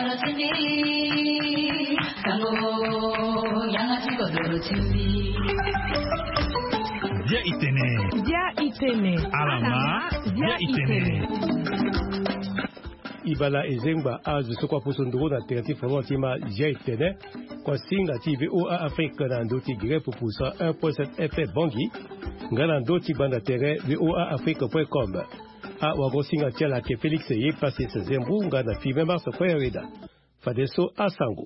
Alama Dia Itene. Ibala ezengba azu sokwa pusunduru na terati famo tima Dia Itene kwa singa TVA Afrika na ndoti gire pupusa 1.7 FM Bongi ngana ndoti banda tere voaafrica.com a wago singa tiala ke Felix ye passé ce zembu ngana five mars kwa reda fadeso asango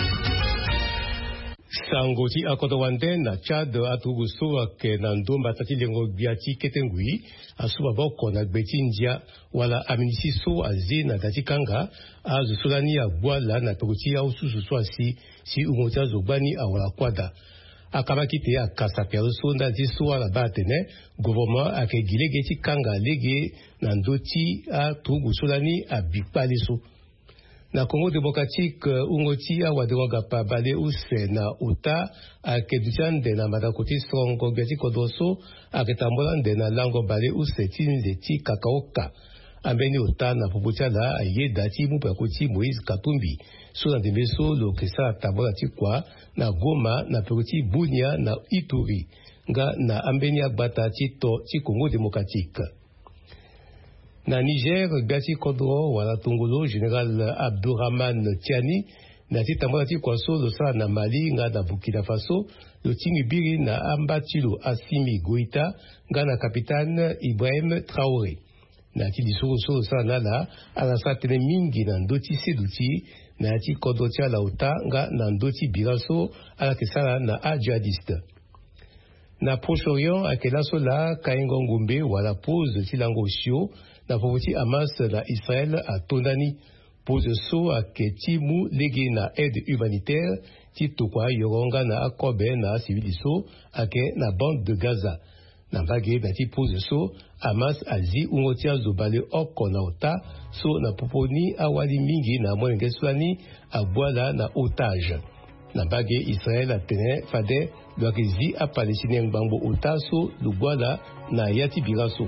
sango ti akoto wande na Chad atuguso ke na ndomba tati lengo biati ketengui asuba boko na gbeti ndia wala aminisi so aze na tati kanga azusulani ya bwala na pekuti ya ususu swasi si umota zobani awala kwada akabaki te akasa peruso ndazi so wala batene gouvernement akegile geti kanga lege na ndoti atugusulani abipali so na Congo démocratique ungoti awaderoga pa bale use na uta akeduchande na madakoti strongo gati kodoso aketambolande na lango bale use tinze ti kakaoka ambeni uta na pupuchala ayeda ti mupakoti Moïse Katumbi so na demeso lo kesa tabola ti kwa na Goma na pekoti Bunia na Ituri nga na ambeni agbata ti to ti Congo démocratique. Na Niger, Gati Kodro, wala Tongolo, Général Abdourahman Tiani, na titambola ti kwaso lo sa na Mali, nga na Burkina Faso, lo timibiri na Ambatilo Assimi Goïta, nga na Capitaine Ibrahim Traoré. Na ti disuru so lo sa na la, ala sa tene mingi na ndoti seduti, na ti Kodro tia la uta, nga na ndoti biraso, ala kesala na ajihadiste. Na Proche-Orient, akela so la Kaingo Ngombe, wala pose ti lango shio, na popoti Hamas na Israël a tondani pose so aketimu lege na aide humanitaire ti tokwa yoronga na akobe na civiliso ake na bande de Gaza na bage na ti pose so Hamas azi ungotia zobale oko na ota so na poponi awali mingi na mwenge swani abwala na otage na bage Israël atene fade lwakizi a Palestinien ngbango ota so lubwala na yati biraso.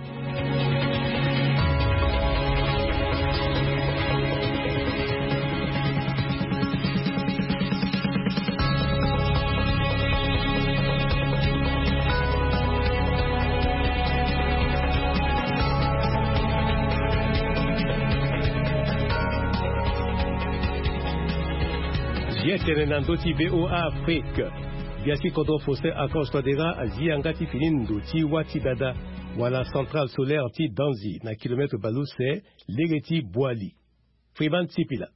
Tenenando ti VOA Afrique biasi kodo fose akostadera aziangati finindo ti wati dada wala centrale solaire ti Danzi na kilomètre baluse legeti Boali Freeman Tsipila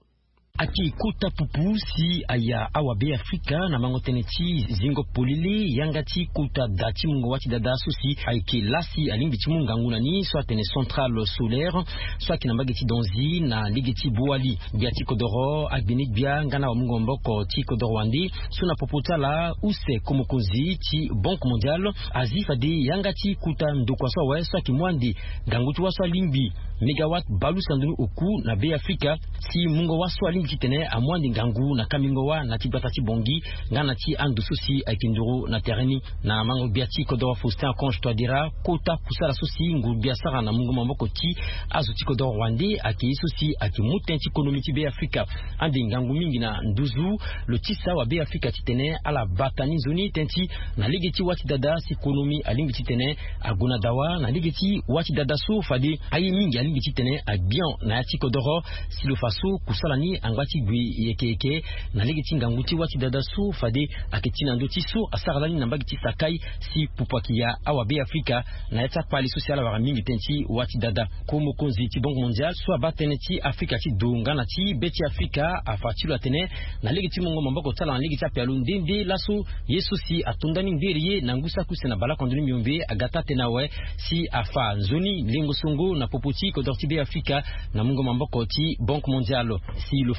Aki kuta pupu si aya awabe Afrika na mangoteneti zingo polili yangati kuta dati mungo wati dada susi aiki lasi alimbi timunga ngunani so atene centrale solaire so akinambageti Danzi na ligeti Boali biati kodoro agbenik bia ngana wa mungo mboko ti kodoro wandi so na popotala use komokozi ti Banque mondiale azifa de yangati kuta ndokwa so wa so akimwandi gangutu wa so alimbi megawatt balu sandunu oku na be Afrika si mungo wa so alimbi kitene amwandi ngangu na kamingowa na tibata ti bongi ngana ti andu susi aikinduru na tereni na mango biati kodoro Faustin Conche toadira kota kusala susi ngu biasara na mungu mamboko ti azuti kodoro wande aki susi aki mutenti ekonomi ti be Afrika andi ngangu mingi na nduzu lo tisa wa be Afrika titene ala batani zoni tenti na ligeti wati dada si ekonomi alimbi titene aguna dawa na ligeti wati dada so fade ayi mingi alimbi titene a bien na yati kodoro silo faso kusalani angwati gwi yeke na ligeti nganguti wati dada so fade aketina ndoti so asaralani na mbagiti sakai si pupakia awa be Afrika na yata pali social wa mingi tenti wati dada komo konzi ti Banque mondiale so abatene ti Afrika ti donga na ti beti Afrika afatilo atene na ligeti mongo mamboko tala na ligeti apialu ndende laso yesu si atondani nderiye na ngusa kuse na bala kondoni miombe agata tenawe si afa nzoni lingo songo na popoti kodorti be Afrika na mungo mamboko ti Banque mondiale si lo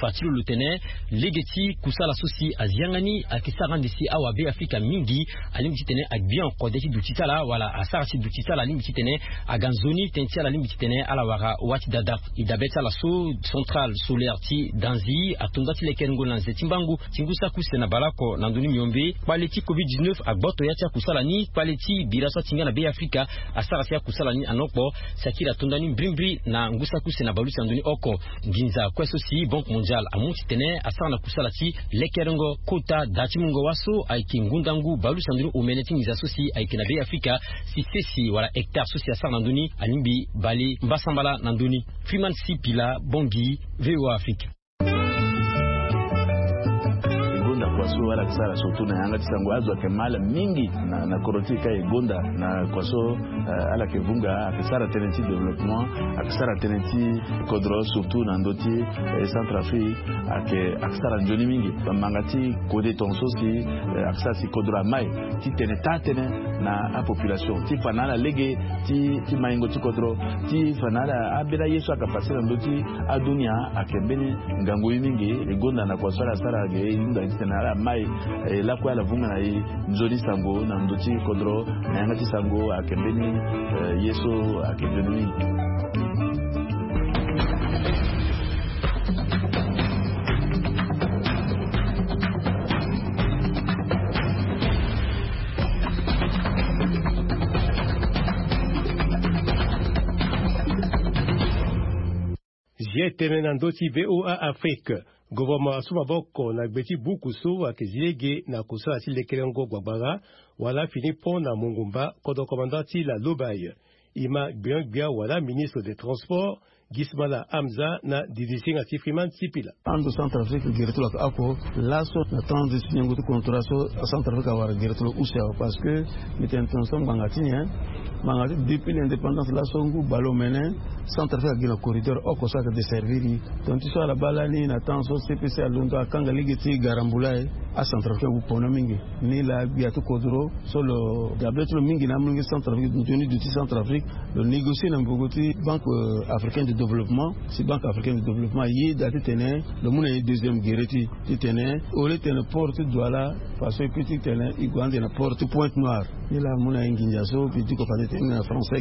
Fatilo Lutene legeti kusala sosi aziangani akisarandisi awabe Afrika mingi alimbi tene agbian kodeti dutitala wala asarati dutitala alimbi tene aganzoni tentiala alimbi tene ala wara wati dada idabeta la so central solaire ti danzi atondati lekengo na zetimbangu tingusa kusena balako nanduni miombe paleti covid-19 agboto yatia kusala ni paleti birasa tingana be Afrika asarati ya kusala ni anokbo sakira tondani brimbri na ngusa kusena balusi nanduni oko nginza kweso si Banque Mondiale amuti tene asana kusala ti lekengo kota dati mungo waso aiki ngundangu balusi nanduni umeneti ngiza sosi aiki na be Afrika si sesi wala hectare sosi asana nanduni alimbi bali mbasambala nanduni Freeman Sipila Bongi VOA Afrique. Kwaso wala kisara surtout na yanga tisango azwa kemala mingi na korotika igonda na kwaso ala kevunga akisara tenenti development akisara tenenti kodro surtout na ndoti Centrafrique akisara njoni mingi mangati kode tonso si akisara si kodro mai ti tenene na a population ti fanala lege ti maingo ti kodro ti fanala abela yeso akapasira ndoti adunia akembeni ngango mingi igonda na kwaso ala sara ge inda tena mai la kwa la vunga na nzoli sango na ndoti kodro na yanga ti sango akembeni yeso akembeni Tene nandoti VOA Afrique gouvernement asuma boko na gbeti buku so akizilege na kusala ti lekelengo gbagbara wala fini pon na mungumba kodo komandati la Lobaye ima gbia wala ministre des transports Gismala Hamza na didisinga ti Freeman Sipila ando Centrafrique geretula ako laso na tande sinyango to contraso Centrafrique awara geretula usia parce que mitentonso bangati mangati depuis l'indépendance la songu balomene Centrafrique gina corridor oko saka de serviri donc tu so la balani na tanso CPC alunga kanga ligiti garambulai a Centrafrique bu pona mingi ni la biatu kodro solo gabetlo mingi na mingi Centrafrique duni du Centrafrique le négocier na mbogoti Banque africaine de développement si Banque africaine de développement yi dati tene le mona deuxième guereti tene ole tene porte douala parce que petit tene igwande na porte Pointe Noire ni la mona nginjaso petit ko na français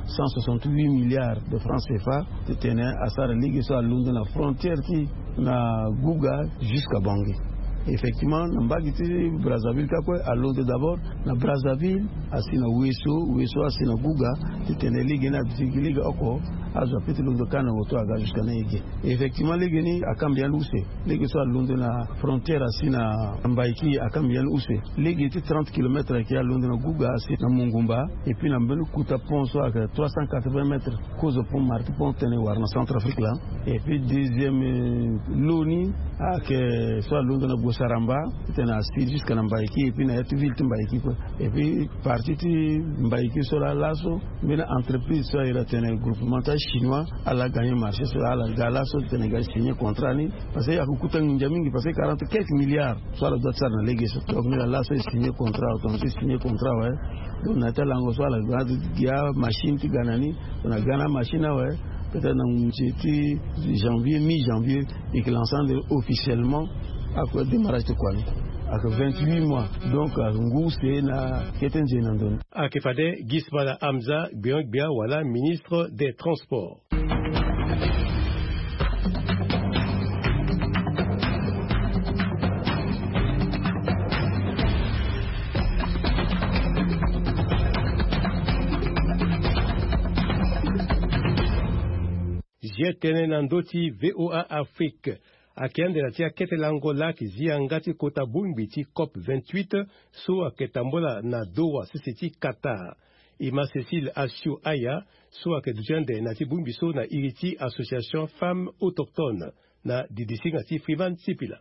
168 milliards de francs CFA tene asara ligue so alunga na frontière qui na Guga jusqu'à Bangui. Effectivement, Nambagiti, Brazzaville, Alonde d'abord, na Brazzaville, asina Weso, asina Guga, tene ligue na ligue oko, azo petit londo kana woto aga jusqu'à Nege. Effectivement, ligue ni akambia luse, ligue so Alonde na frontière asina Mbaiki akambia luse, ligue était 30 km qui Alonde na Guga asina Mungumba, et puis na mbelu kuta pont so à 380 mètres, cause pont Marti pont tene war na Centrafrique là, et puis deuxième loni ak so Alonde na Saramba, c'était un style jusqu'à Mbaiki, et puis il y a tout ville Mbaiki. Et puis, parti de Mbaiki sur la lasso, mais l'entreprise, il y a un groupement chinois, elle a gagné le marché, elle a gagné signé contrat, parce qu'il y a beaucoup de gens qui passent 40 quelques milliards, soit le doigt de l'église. Donc, la lasso est signé contrat, automatique signé contrat, ouais. Donc, on a tel angle, soit la machine qui gagne, on a gagné la machine, ouais. Peut-être dans janvier, mi-janvier, et que l'ensemble officiellement a démarrage de quoi avec 28 mois donc ngou c'est na ketenje nandon akefade Gismala Hamza Bia wala ministre des transports. Jetene nandoti VOA Afrique akiende na tia kete langola kiziangati kota bumbiti COP 28 so aketambola na Doha sisiti Qatar. Ima Cécile Asio Aya so akedujende na ti bumbiso na iriti association femmes autochtones na didisinga ti Freeman Sipila.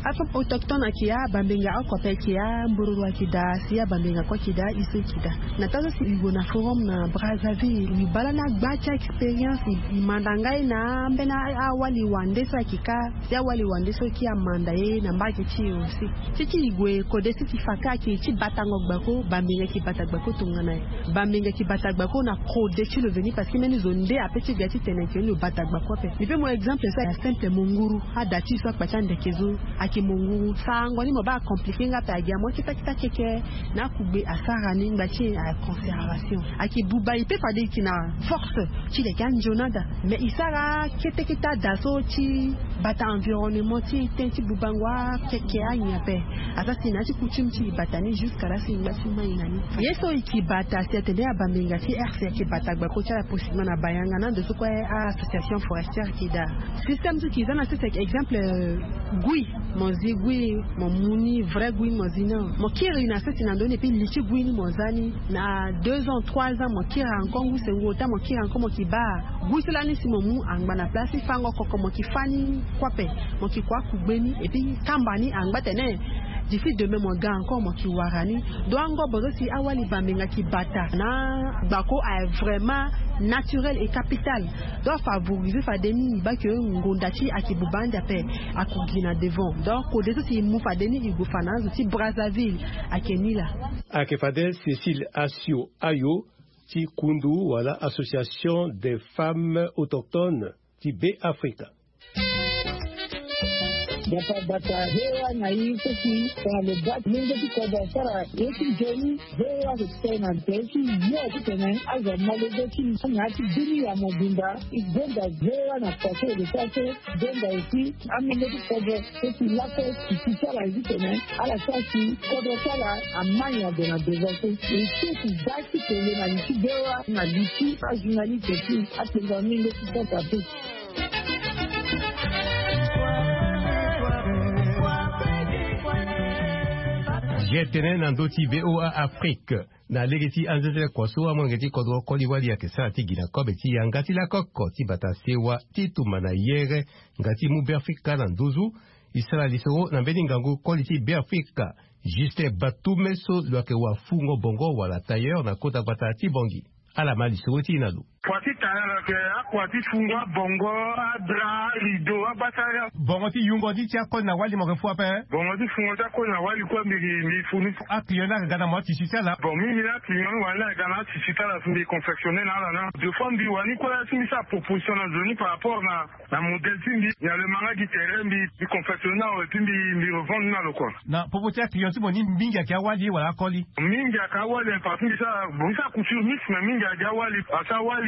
Afop autochtone kia bambenga akope kia mbururu akida sia bambenga kwa kida isu kida. Na tazo si na forum na Brazzaville ni balana gbacha experience imandangai na mbena awali wandesa kika sia wali wandeso kia mandaye na mbaki chi aussi. Chichi igwe kodesi tifaka ki chi batango gbako bambenga ki batagbako tungana. Bambenga ki batagbako na kodesi le veni parce que meni zonde apeti gati teneke le batagbako pe. Nipe mo exemple ça simple munguru adati so kwacha ndekezo aki munguru sango ni mo ba compliquer nga pa dia mo kita keke na kugbe asara ni ngbachi a conservation aki buba ipe fade kina force chi de kanjonada mais isara ketekita daso chi bata environnement ti tenti bubangwa keke anya pe asasi na chi kuchimchi batani jusqu'à la fin ngbachi mainani yeso iki bata setede abamenga ci RC ki bata gba ko cha possible na bayanga na de so kwa association forestière qui da système qui zana c'est exemple gui mozi gui mon muni vrai gui mozina mo kiri na sesi na ndone pe lichi gui ni mozani na 2 ans 3 ans mo kira encore ou c'est wota mo kira encore mo ki ba gui cela ni si mo mu angba na place fango koko mo ki fani kwape mo ki kwa kugbeni et puis kambani angba tene difficile de même gars encore mo ki warani do ngo bozo si awali bamenga ki bata na bako a vraiment naturel et capital doit favoriser fadeni ba que ngondachi akibubanda pe akugina devant donc au dessus si mu fadeni igufana aussi Brazzaville akenila akefadel Cécile Asio Ayo ti kundu wala association des femmes autochtones ti Be Africa. Bata hewa na hii sisi kwa lebati mingi tuko basara yeki jeni hewa kutena teki yote tena aza malezeki ngati dini ya mobimba igenda hewa na pake de pake genda isi amene tuko sisi lapo kisala zitena ala sasi kodo sala amanya de na devote isi daki tele na nchi hewa na liti ajunali teki atenga mingi tuko tapi. Jetenen andoti VOA Afrique na legeti anzete kwaso amongeti kodro koliwali ya kesa tigina kobeti ya ngati la koko ti batasewa tituma na yere ngati mu Afrika na nduzu isala lisoro na mbeni ngangu koliti Be Africa juste batumeso lwake wa fungo bongo wala tailleur na kota batati bongi ala mali soti inalu Kwati tayara ke akwati fungwa bongo adra rido abataya bongo ti yungo di tia ko na wali mo ke fo pe bongo ti fungo ta ko na wali ko mi funi a cliona ga na mo ti sita la bon mi la cliona wala ga na ti sita la funi confectionner na de fois bi wani ko la simi sa proposition na zoni par rapport na modèle timbi ya le manga di terrain bi confectionner o timbi mi revendre na loko na proposition client mo ni mingi ka wali wala koli mingi ka wali parce que ça bon ça couture mix mais mingi ga wali asa wali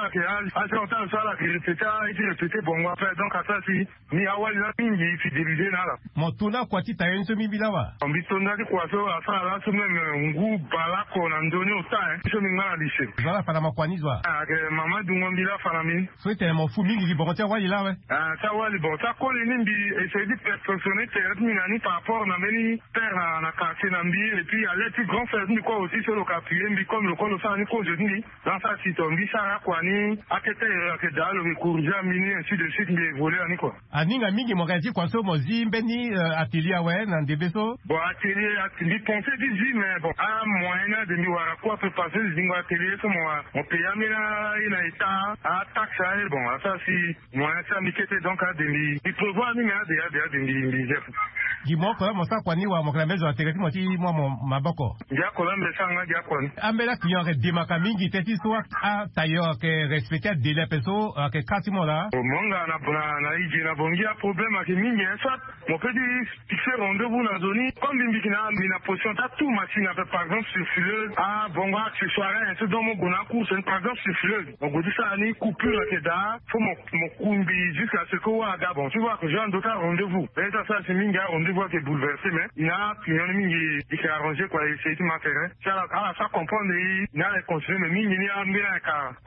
sala ki répété bon après donc ça si ni awali la mingi fidélité na la motuna kwati tayen so mibila wa ambitona di kwaso afala la so même ngu balako na ndoni ota so minga na lishe zala fala makwanizwa ke mama dungombila fala mi so te mo fu mingi bon tia wali la we ça wali bon ça colle nimbi essayer de perfectionner terre minani par rapport na meni terre na quartier na mbi et puis à l'être grand frère ni quoi aussi sur le capier mbi comme le col ça ni ko je ni dans ça si tombi ça kwani akete ke dalo ke kurja mini ainsi de suite mais voler ani quoi aninga mingi mo gaji kwa so mo zimbe ni atelier we na ndebeso bon atelier penser dit mais bon a moyen de mi wara quoi peut passer zingo atelier so mo payamina ina eta a taxe bon ça si moyen ça mi kete donc a de mi il prévoit ni mais de mi chef Gimo ko mo sa kwani wa mo kala mezo atelier mo ti mo maboko ya ko lambe sanga ya ko ambela client ke demaka mingi teti so a tailleur ke respecter délai peso ke katimo la monga na iji na bongia problème ke mingi soit mon petit fixer rendez-vous na zoni comme bimbikina mina position ta tout machine par exemple sulfureuse bongo accessoire et donc mon gona course par exemple sulfureuse on go dit ça ni coupure ke da faut mon kumbi jusqu'à ce que wa ga bon tu vois que j'ai un autre rendez-vous et ça c'est mingi rendez-vous qui est bouleversé mais il a client mingi qui s'est arrangé quoi essayer de m'atterrir ça comprendre il a continuer mais mingi ni a mira ka comprendre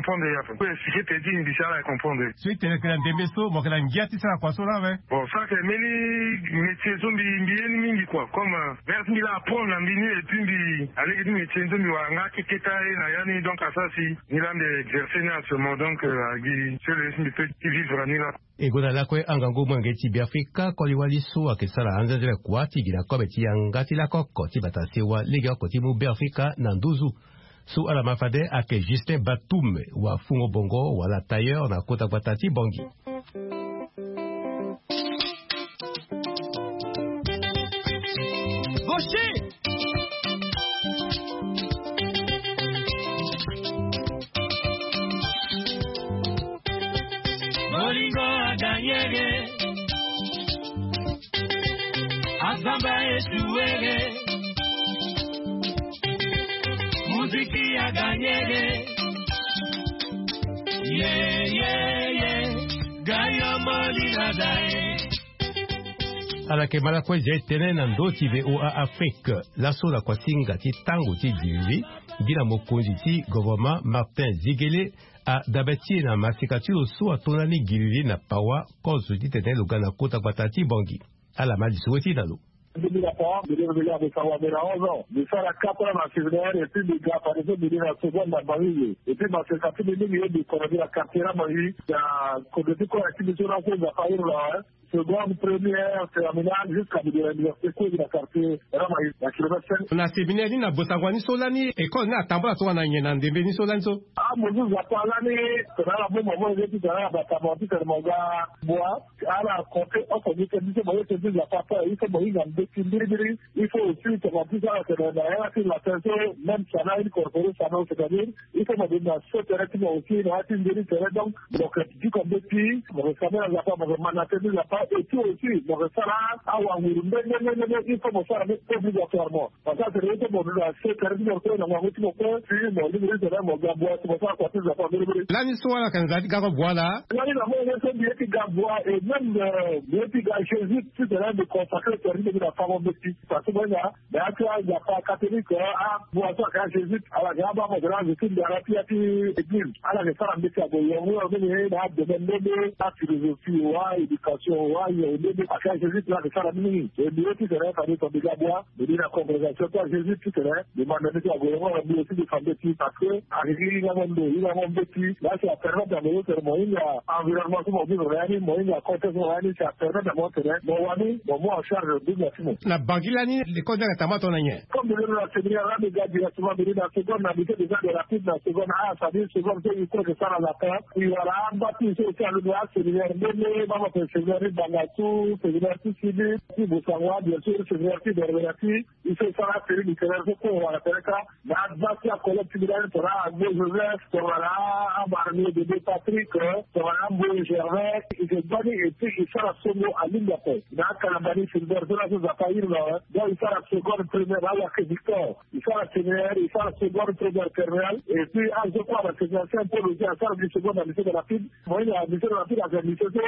comprendre ya pour expliquer te dire bisala comprendre suite le que ndembeso mo que ngiati ça kwa so là bon ça que meli métier zombi mbieni mingi quoi comme vers mila apprendre la mini et puis aller dire métier zombi wa ngaki ketaye na yani donc ça si nila exercer na ce moment donc agi c'est le peut vivre nila egona lakwe angango mwenge tibi Afrika ko liwali so akesala anzazela kwati gila ko beti yangati la kokko tibatasewa lega ko timu be Afrika na nduzu so ala mafade ake Justin Batum wa fungo bongo wala tailleur na kota kwatati bongi Gaucher Bolingo aganyege Azamba esuwege Muziki aganyege Gaya molina dae alake mala kwa jetene na ndoti VOA Afrique laso la kwa singa ti tango ti diri gina mokonzi ti gouvernement Martin Zigele a dabati na masikati lo so atonani giriri na pawa kozu ti tene lo gana kota kwa tati bongi ala mali suweti na lo de faire la 4 ans en séminaire et puis de apparaître de la seconde à Marie et puis dans ce cas de la quartier à Marie il y a côté collectif de la chose à faire là seconde, première, terminale, jusqu'à l'université de la quartier Ramaï, la kilomètre 5. Na séminaire na bosagwani solani école na tambala to na nyena ndembe ni solani so. Ah mozu za palani, kana la bon moment de la batamoti termoga bois, ala côté on dit que dit que c'est de la papa, il faut boire dans des kindiri, il faut aussi que on puisse avoir que la l'attention même ça n'a une corporée ça non c'est-à-dire il faut me donner ce terrain aussi dans kindiri terrain donc du comme des petits, on savait la papa manater la et tout aussi, donc ça là, il faut me faire obligatoirement. Parce que c'est mon c'est carrément dans ma route mon père, puis mon livre de mon gabois, c'est pour ça qu'on peut pas dire. Là ni so la kanzati gabois là. Là il a mon c'est bien qui gabois et même bien qui ga Jésus tu devrais me consacrer terminer de la femme petit. Parce que moi là, tu as il y a pas catholique à boire ça quand Jésus à la gaba mon grand je suis dans la piati église. À la faire un petit aboyer, on est là de même la philosophie ou éducation à Jésus là de faire la nuit et mieux qui serait quand on dit gabois de dire la congrégation toi Jésus tu serais demander à gouvernement on aussi de faire des petits parce que arriver il a mon petit là c'est à permettre d'amener sur moi il y a environnement sur mon vivre réel moi il y a contexte réel c'est à permettre de montrer mon ami mon moi en charge de la fille la bangilani l'école de tamato na nye comme de la séminaire là de gars directement de la seconde habité déjà de la petite la seconde ah ça dit seconde c'est il faut que ça à la fin il y aura un bâti c'est le droit séminaire mais maman peut séminaire Bangatu, Fédération civile, Boussawa, bien sûr, Fédération d'Orvénatie, il fait ça la série du Canada pour la Péréka, la Advasia collectivité, sera à Joseph, sera à Barnier, Bébé Patrick, sera à Mboué Gervais, il s'est donné et puis il fait la somo à l'île d'Appel. Il y a Calabani, c'est une version de la faillir là, donc il fait la seconde première, là, il y a que Victor, il fait la séminaire, il fait la seconde première terminale, et puis, je crois, la séminaire, c'est un peu le dire, ça, la seconde à lycée de la Pide, moi, il y a lycée de la Pide avec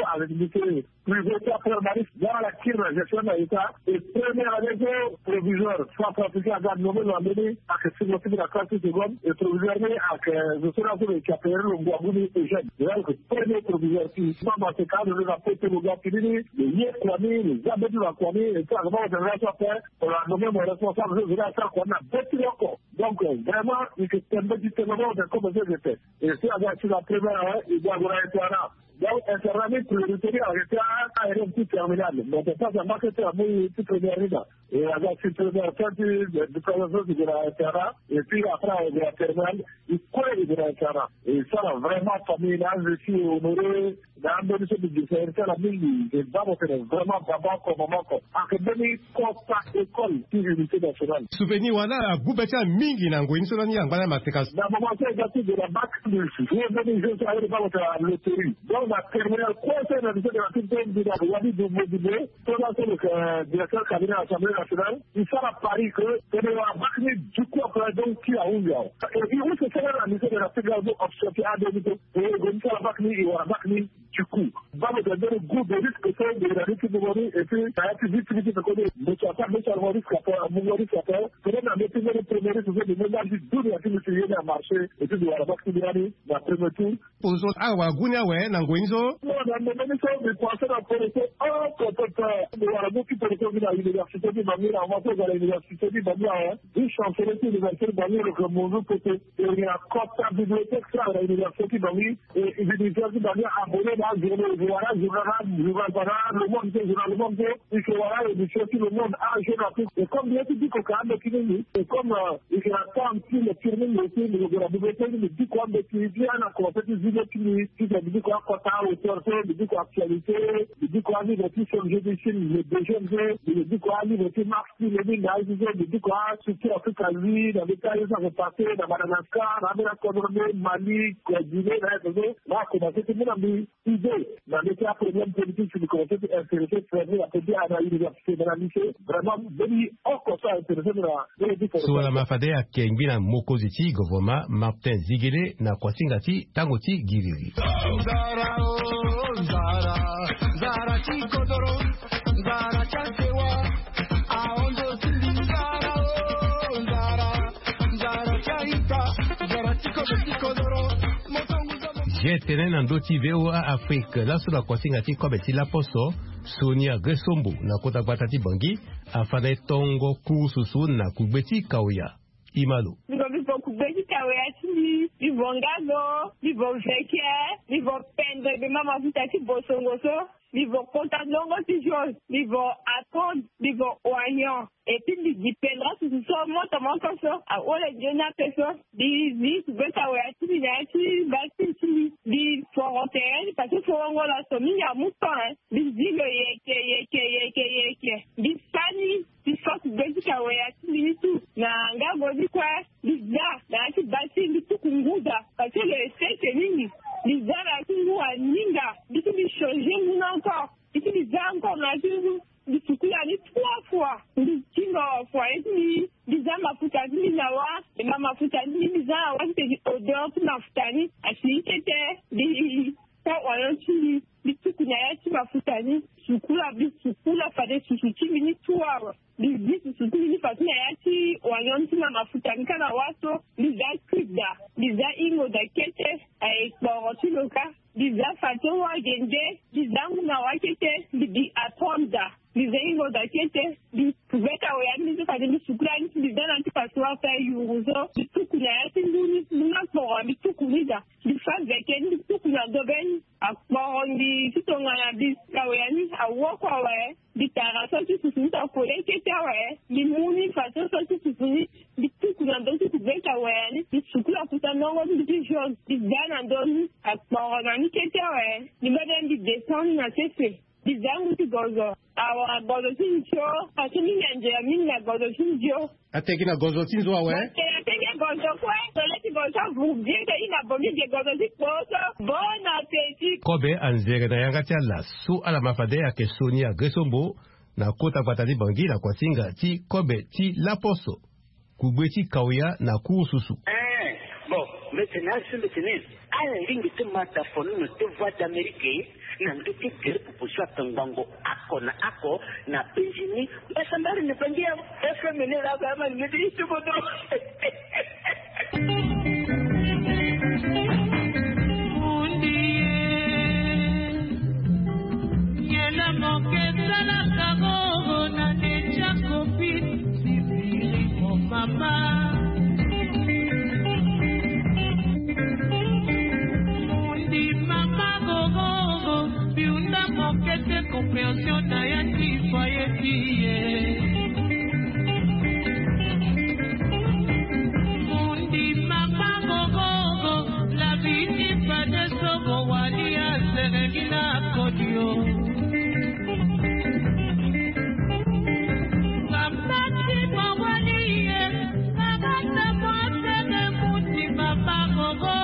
lycée privé permanente dans la la gestion de l'État et première année provisoire, soit pratiqué à garde nommé l'année à que c'est le la classe seconde et provisoire à que je serai en train de capter le Guabouni et jeune. C'est-à-dire que premier provisoire qui, dans ce cadre de la pété le gars qui dit, les Yékwami, les Abedou de la Kwami, et tout, avant de la faire, on a nommé mon responsable, je vais faire qu'on a bâti encore. Donc, vraiment, il faut que c'est un petit moment de commencer de faire. Et si avec la première année, il doit avoir été là. Donc, intervenir prioritaire avec un petit terminal. Donc, ça, c'est marqué à mon petit première année. Et avec cette première année de présentation de la terrain, et puis après, de la terminale, il colle de la terrain. Et ça, vraiment, familial, je suis honoré. Dans le de différence, la mine, et vraiment, d'abord, comme moment, académie, contact, école, puis unité nationale. Souvenir, voilà, Boubetia Mingi, Nango, une seule année, en bas, ma séquence. Dans le moment, c'est de la bac, je suis allé dans la loterie. Donc, la terminale, conseil de la culture de la Wadi de Moudibé, pendant que le directeur cabinet de l'Assemblée nationale, il sera à Paris que, c'est de la bac, du coup, après, donc, qui a eu, et il faut que c'est la mission de la fédération obstructive à 2002, et il y a la bac, il y a la bac, du coup. va me donner le goût de risque que c'est de la risque de mourir et puis ça a été vite fini de connaître mais tu as pas mis sur le risque à mon risque à faire peut-être à mettre le premier risque de ménage du tout de la film qui vient à marcher et puis de la boxe de l'année la première tour pour ça awa gunya we na ngoinzo non dans le même sens de penser à politique de la boxe politique à l'université de Bamir à monter à l'université de Bamir du chancelier de l'université de Bamir que mon nom peut il y a copie bibliothèque ça à l'université de Bamir et l'université de Bamir abonné dans voilà le monde il faut voir et le monde a un jeune afrique et comme bien tu dis qu'au Canada et comme il y a pas un petit le firme aussi de la bibliothèque il dit quoi mais qui vient à côté du vidéo qui dit quoi quota auteur il dit quoi actualité il dit quoi livre qui sont jeux de film les deux jeunes il dit quoi livre qui marche il dit quoi surtout Afrique à lui dans les cas ils ont repassé dans Madagascar dans la Cameroun Mali Guinée là commencé tout le monde idée dans les cas problème politique qui commençait à intéresser la PD à l'université de la lycée vraiment venu encore ça intéressé de la sur la mafade ya kengina mokoziti govoma Martin Zigele na kwasingati tangoti giriri Zara Zara Zara chikodoro Zara chasewa aondo Zara Zara Zara chaita Zara chikodoro jetene na ndoti VOA Afrique la sura kwasingati kobeti la poso Sonia Gesombo na kota batati bangi afane tongo kususu na kubeti kauya imalo Livo kubeti kauya tini livo ngazo livo veke livo pendre de mama vitati bosongoso livo konta longo tijos livo atond livo oignon et puis li dipendra su so moto monkoso a ole jona peso di kubeti kauya tini na ti bati tini di forontel parce que forongo la somi ya mutan di zilo yeke di sani di fok kubeti kauya tini tu na ngabo di kwa di na ti bati di tukunguda parce que le c'est nini les arts à Ninga, ils ont changé mon encore, ils ont encore la vie, ils ont allé 3 fois, ils ont fois et demi, ils ont ma foutani nawa, et ma foutani ils ont été odeur pour ma foutani, à qui était des pas oyanti, des trucs qui ma foutani, sukula fade susuti mini tuwa. Bizi susutini fatuna yati wanyonti na mafutanika na wato biza krida biza ingo da kete ekporoti loka biza fato wa gende biza muna wakete bibi atonda biza ingo da kete bi kubeta oyani biza fade bisukula niti biza nanti paswa fa yuruzo bitukuna yati nduni muna kporo bitukunida bifazeke bitukuna dobeni akporondi titonga na biska oyani awokwa we bitara soti susunta kole kete we limuni fato soti susuni bitukuna dosi kubeta we bisukula kuta nongo bitijos bizana ndoni akporona ni kete we limaden bi descend na sese bizangu tigozo awa gozo tinjo atini nje mini na gozo tinjo ateki na gozo tinzo we ateki gozo kwa toleti gozo vugete ina bomi de gozo tiposo bon appétit kobe anzere na yanga tiala su ala mafade ya ke Sonia Gesombo na kota batali bangi na kwasinga ti kobe ti laposo kubeti kauya na kususu bon maintenant ala lingi te mata fonu te voix d'Amérique na ndoki kere kupushwa tangango ako na Benjini basambari ne bangia FM ne la kama ni ndi bodo Yena mokesa la kago na necha kopi sibiri ko mama Quelle compréhension d'Ayati Foyetiye Mundi mama gogo la viti pade sogo walia serengina kodio Kamati mawaliye Kamata mwasene mundi mama gogo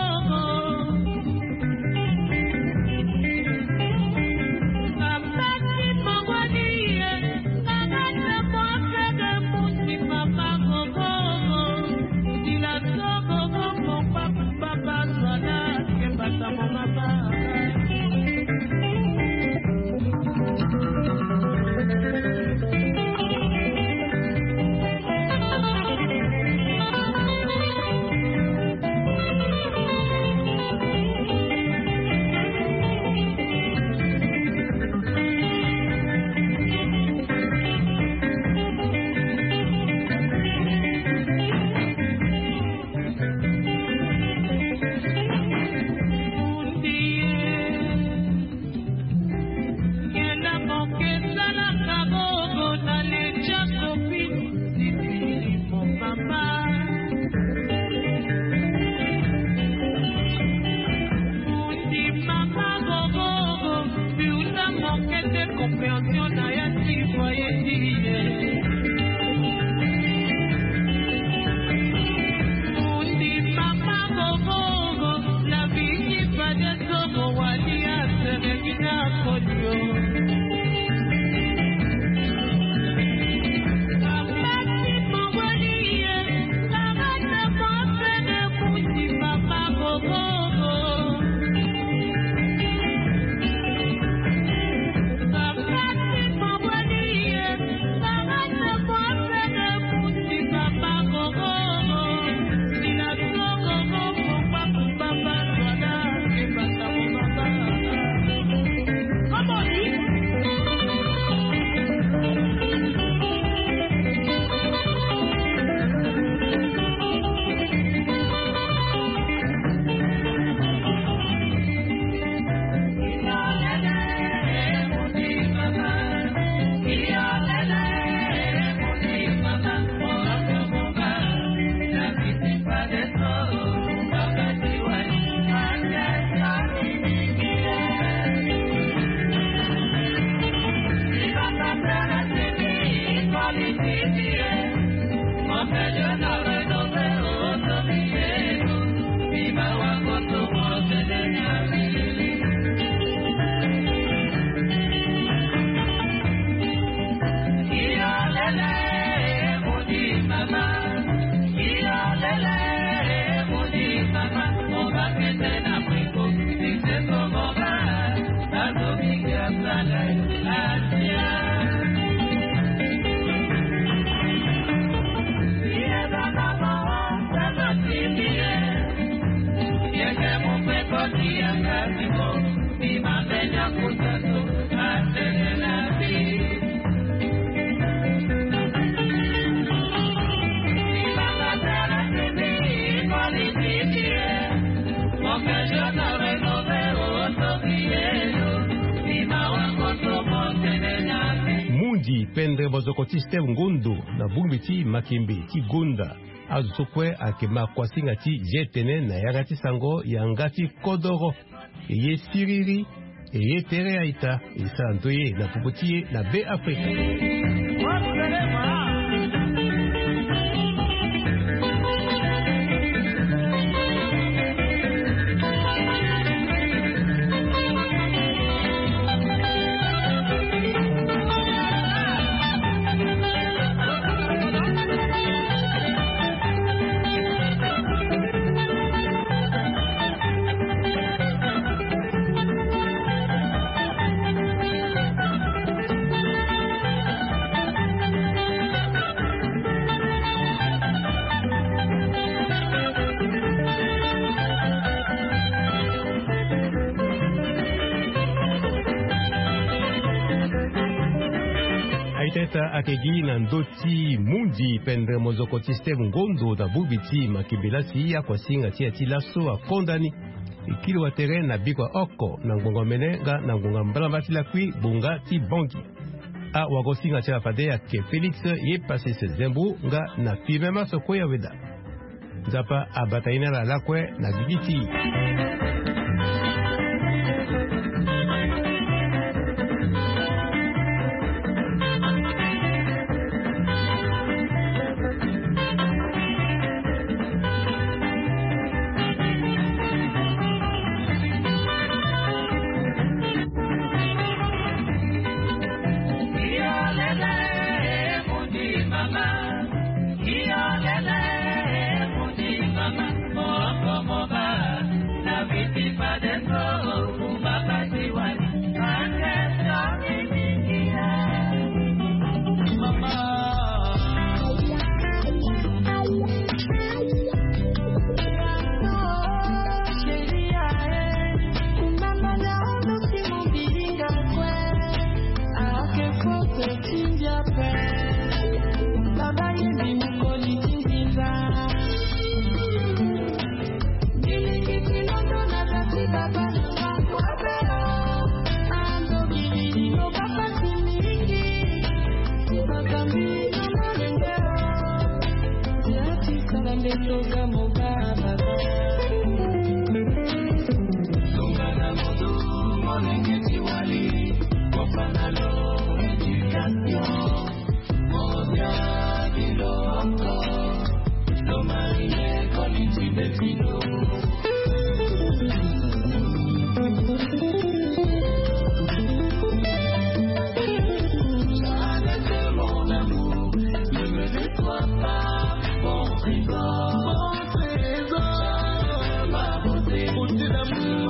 Papa, Mundi pendre bozokoti Steve Ngundu na Bumbiti Makimbi Kigunda azukwe akema kwasinga ti jetene na yagati sango yangati kodoro eye siriri eye tere aita isantoye na puputie na be Afrika. Aiteta akegi na ndoti mundi pendre mozokoti Steve Ngundu da Bubiti Makibelasi ya kwa singa tia tilaso a kondani ikili wa terrain na bikwa oko na ngongo menenga na ngongo mbalamba tilakwi bunga ti bongi a wagosinga tia fadea ke Felix ye passe se zembu nga na fimema soko ya weda zapa abataina la lakwe na bigiti. La Put it up.